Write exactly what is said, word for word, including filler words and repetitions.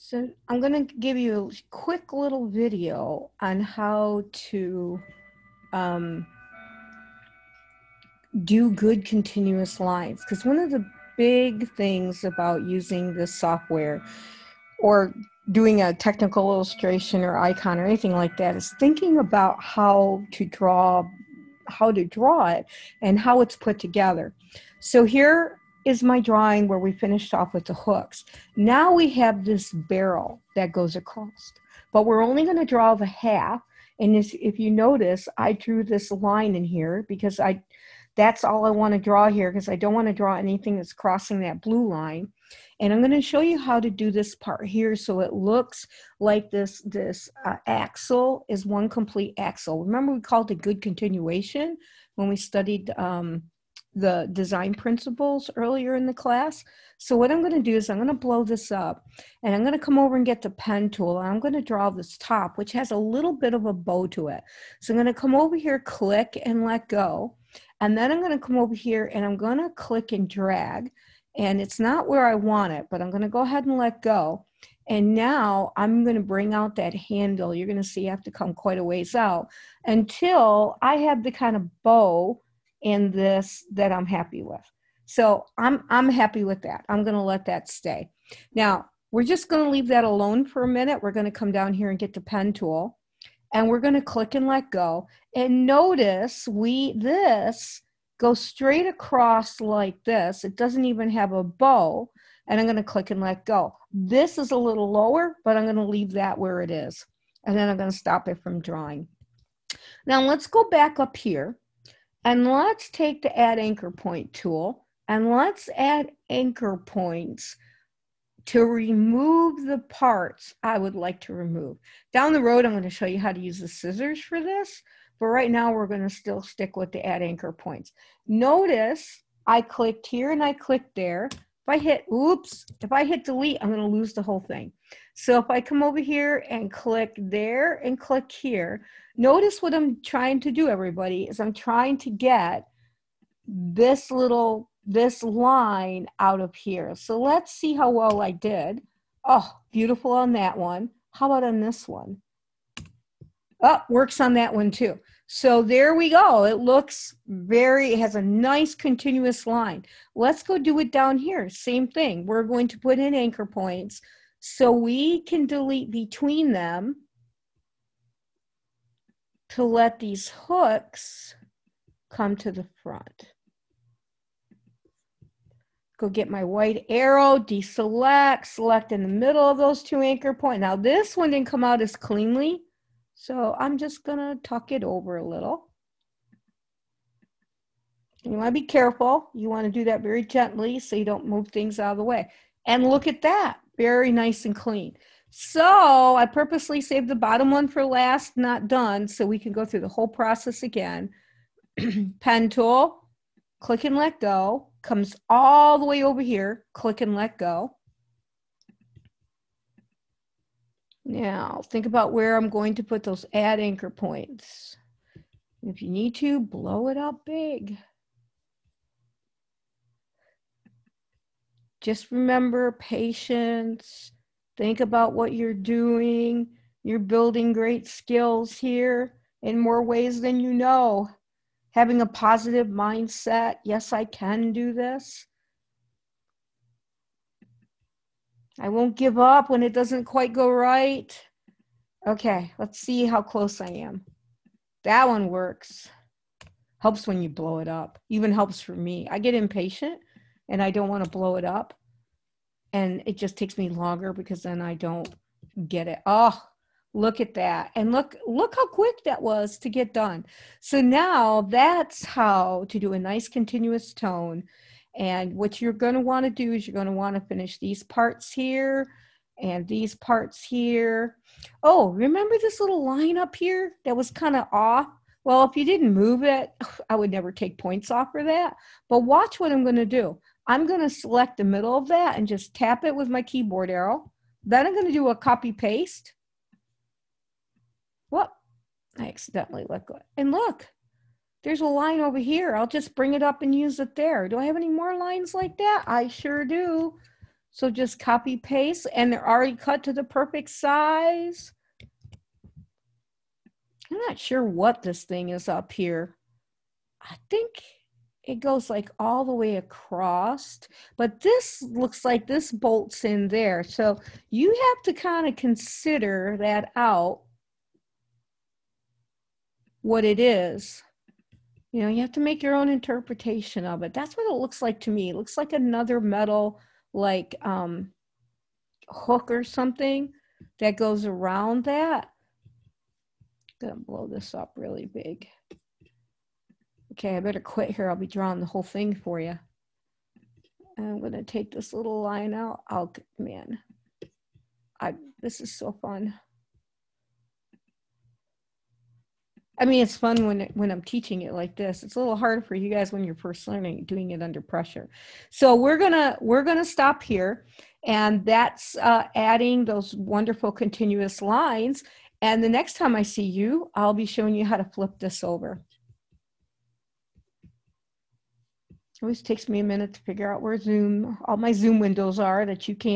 So I'm going to give you a quick little video on how to um, do good continuous lines. Because one of the big things about using this software or doing a technical illustration or icon or anything like that is thinking about how to draw, how to draw it and how it's put together. So here is my drawing where we finished off with the hooks. Now we have this barrel that goes across, but we're only going to draw the half. And if you notice, I drew this line in here because I, that's all I want to draw here because I don't want to draw anything that's crossing that blue line. And I'm going to show you how to do this part here so it looks like this, this uh, axle is one complete axle. Remember we called it good continuation when we studied um, the design principles earlier in the class. So what I'm going to do is I'm going to blow this up and I'm going to come over and get the pen tool and I'm going to draw this top, which has a little bit of a bow to it. So I'm going to come over here, click and let go. And then I'm going to come over here and I'm going to click and drag. And it's not where I want it, but I'm going to go ahead and let go. And now I'm going to bring out that handle. You're going to see I have to come quite a ways out until I have the kind of bow in this that I'm happy with. So I'm, I'm happy with that. I'm going to let that stay. Now, we're just going to leave that alone for a minute. We're going to come down here and get the pen tool. And we're going to click and let go. And notice we, this goes straight across like this. It doesn't even have a bow. And I'm going to click and let go. This is a little lower, but I'm going to leave that where it is. And then I'm going to stop it from drawing. Now let's go back up here. And let's take the Add Anchor Point tool. And let's add anchor points to remove the parts I would like to remove. Down the road, I'm going to show you how to use the scissors for this, but right now we're going to still stick with the add anchor points. Notice I clicked here and I clicked there. If I hit, oops, if I hit delete, I'm going to lose the whole thing. So if I come over here and click there and click here, notice what I'm trying to do, everybody, is I'm trying to get this little this line out of here. So let's see how well I did. Oh, beautiful on that one. How about on this one? Oh, works on that one too. So there we go. It looks very, it has a nice continuous line. Let's go do it down here. Same thing. We're going to put in anchor points so we can delete between them to let these hooks come to the front. Go get my white arrow, deselect, select in the middle of those two anchor points. Now this one didn't come out as cleanly, so I'm just gonna tuck it over a little. And you wanna be careful. You wanna do that very gently so you don't move things out of the way. And look at that, very nice and clean. So I purposely saved the bottom one for last, not done, so we can go through the whole process again. Pen tool, click and let go. Comes all the way over here, click and let go. Now, think about where I'm going to put those add anchor points. If you need to, blow it up big. Just remember patience. Think about what you're doing. You're building great skills here in more ways than you know. Having a positive mindset. Yes, I can do this. I won't give up when it doesn't quite go right. Okay, let's see how close I am. That one works. Helps when you blow it up. Even helps for me. I get impatient and I don't want to blow it up. And it just takes me longer because then I don't get it. Oh, look at that. And look, look how quick that was to get done. So now that's how to do a nice continuous tone. And what you're going to want to do is you're going to want to finish these parts here and these parts here. Oh, remember this little line up here that was kind of off? Well, if you didn't move it, I would never take points off for that. But watch what I'm going to do. I'm going to select the middle of that and just tap it with my keyboard arrow. Then I'm going to do a copy paste. Whoop, I accidentally let go. And look, there's a line over here. I'll just bring it up and use it there. Do I have any more lines like that? I sure do. So just copy paste, and they're already cut to the perfect size. I'm not sure what this thing is up here. I think it goes like all the way across, but this looks like this bolts in there. So you have to kind of consider that out, what it is. You know, you have to make your own interpretation of it. That's what it looks like to me. It looks like another metal, like um, hook or something that goes around that. I'm gonna blow this up really big. Okay, I better quit here. I'll be drawing the whole thing for you. I'm gonna take this little line out. Oh man, I this is so fun. I mean, it's fun when it, when I'm teaching it like this. It's a little harder for you guys when you're first learning, doing it under pressure. So we're gonna we're gonna stop here, and that's uh, adding those wonderful continuous lines. And the next time I see you, I'll be showing you how to flip this over. It always takes me a minute to figure out where Zoom, all my Zoom windows are that you can't